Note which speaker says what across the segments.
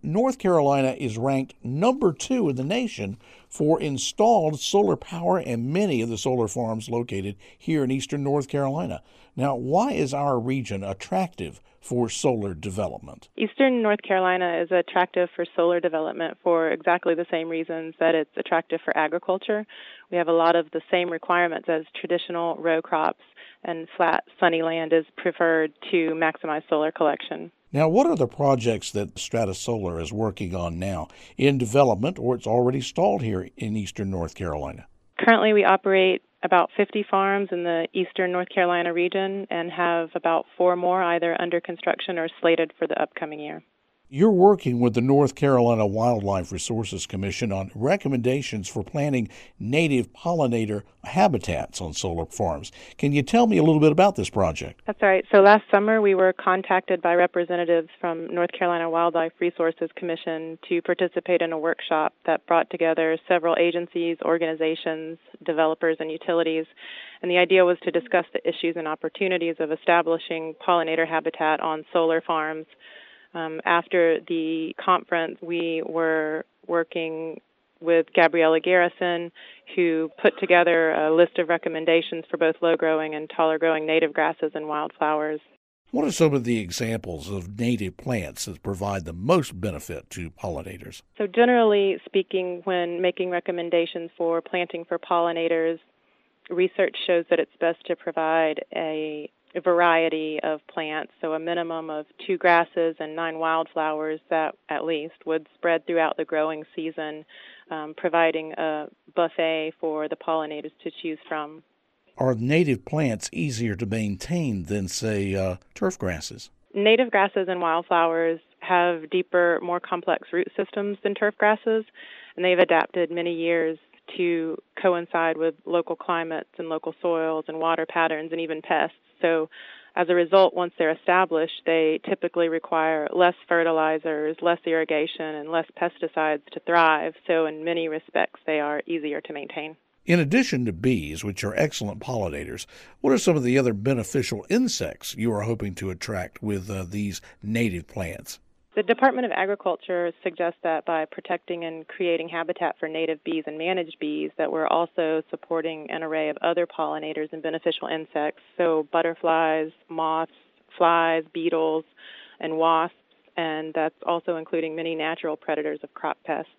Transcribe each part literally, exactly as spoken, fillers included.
Speaker 1: North Carolina is ranked number two in the nation for installed solar power and many of the solar farms located here in eastern North Carolina. Now, why is our region attractive for solar development?
Speaker 2: Eastern North Carolina is attractive for solar development for exactly the same reasons that it's attractive for agriculture. We have a lot of the same requirements as traditional row crops, and flat, sunny land is preferred to maximize solar collection.
Speaker 1: Now, what are the projects that Strata Solar is working on now in development or it's already stalled here in eastern North Carolina?
Speaker 2: Currently, we operate about fifty farms in the eastern North Carolina region and have about four more either under construction or slated for the upcoming year.
Speaker 1: You're working with the North Carolina Wildlife Resources Commission on recommendations for planting native pollinator habitats on solar farms. Can you tell me a little bit about this project?
Speaker 2: That's right. So last summer we were contacted by representatives from North Carolina Wildlife Resources Commission to participate in a workshop that brought together several agencies, organizations, developers, and utilities. And the idea was to discuss the issues and opportunities of establishing pollinator habitat on solar farms. Um, after the conference, we were working with Gabriella Garrison, who put together a list of recommendations for both low-growing and taller-growing native grasses and wildflowers.
Speaker 1: What are some of the examples of native plants that provide the most benefit to pollinators?
Speaker 2: So generally speaking, when making recommendations for planting for pollinators, research shows that it's best to provide a a variety of plants, so a minimum of two grasses and nine wildflowers that at least would spread throughout the growing season, um, providing a buffet for the pollinators to choose from.
Speaker 1: Are native plants easier to maintain than, say, uh, turf grasses?
Speaker 2: Native grasses and wildflowers have deeper, more complex root systems than turf grasses, and they've adapted many years to coincide with local climates and local soils and water patterns and even pests. So as a result, once they're established, they typically require less fertilizers, less irrigation, and less pesticides to thrive. So in many respects, they are easier to maintain.
Speaker 1: In addition to bees, which are excellent pollinators, what are some of the other beneficial insects you are hoping to attract with uh, these native plants?
Speaker 2: The Department of Agriculture suggests that by protecting and creating habitat for native bees and managed bees, that we're also supporting an array of other pollinators and beneficial insects, so butterflies, moths, flies, beetles, and wasps, and that's also including many natural predators of crop pests.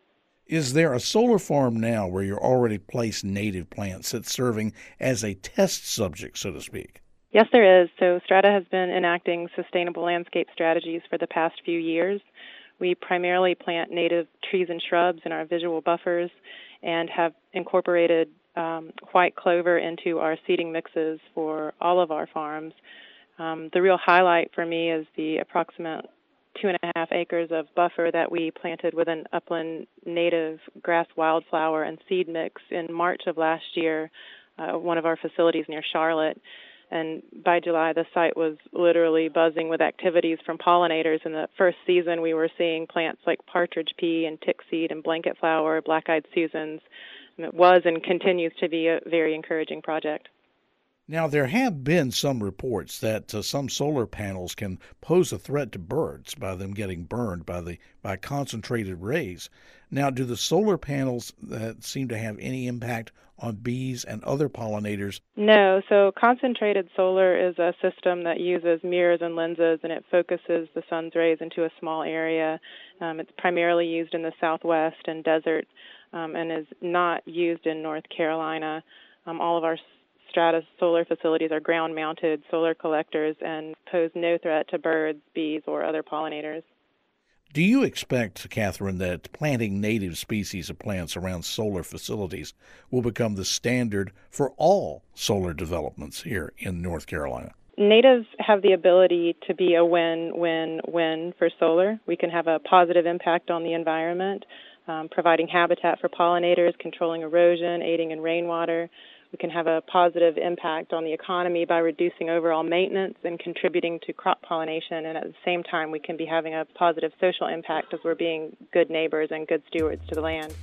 Speaker 1: Is there a solar farm now where you're already placed native plants that's serving as a test subject, so to speak?
Speaker 2: Yes, there is. So Strata has been enacting sustainable landscape strategies for the past few years. We primarily plant native trees and shrubs in our visual buffers and have incorporated um, white clover into our seeding mixes for all of our farms. Um, the real highlight for me is the approximate two and a half acres of buffer that we planted with an upland native grass wildflower and seed mix in March of last year, uh, one of our facilities near Charlotte. And by July, the site was literally buzzing with activities from pollinators. In the first season, we were seeing plants like partridge pea and tick seed and blanket flower, black-eyed Susans. And it was and continues to be a very encouraging project.
Speaker 1: Now, there have been some reports that uh, some solar panels can pose a threat to birds by them getting burned by the by concentrated rays. Now, do the solar panels that seem to have any impact on bees and other pollinators?
Speaker 2: No. So concentrated solar is a system that uses mirrors and lenses, and it focuses the sun's rays into a small area. Um, it's primarily used in the Southwest and desert um, and is not used in North Carolina. Um, all of our Strata solar facilities are ground-mounted solar collectors and pose no threat to birds, bees, or other pollinators.
Speaker 1: Do you expect, Catherine, that planting native species of plants around solar facilities will become the standard for all solar developments here in North Carolina?
Speaker 2: Natives have the ability to be a win-win-win for solar. We can have a positive impact on the environment, um, providing habitat for pollinators, controlling erosion, aiding in rainwater. We can have a positive impact on the economy by reducing overall maintenance and contributing to crop pollination, and at the same time we can be having a positive social impact as we're being good neighbors and good stewards to the land.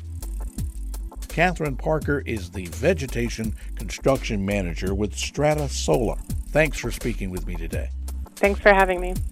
Speaker 1: Catherine Parker is the Vegetation Construction Manager with Strata Solar. Thanks for speaking with me today.
Speaker 2: Thanks for having me.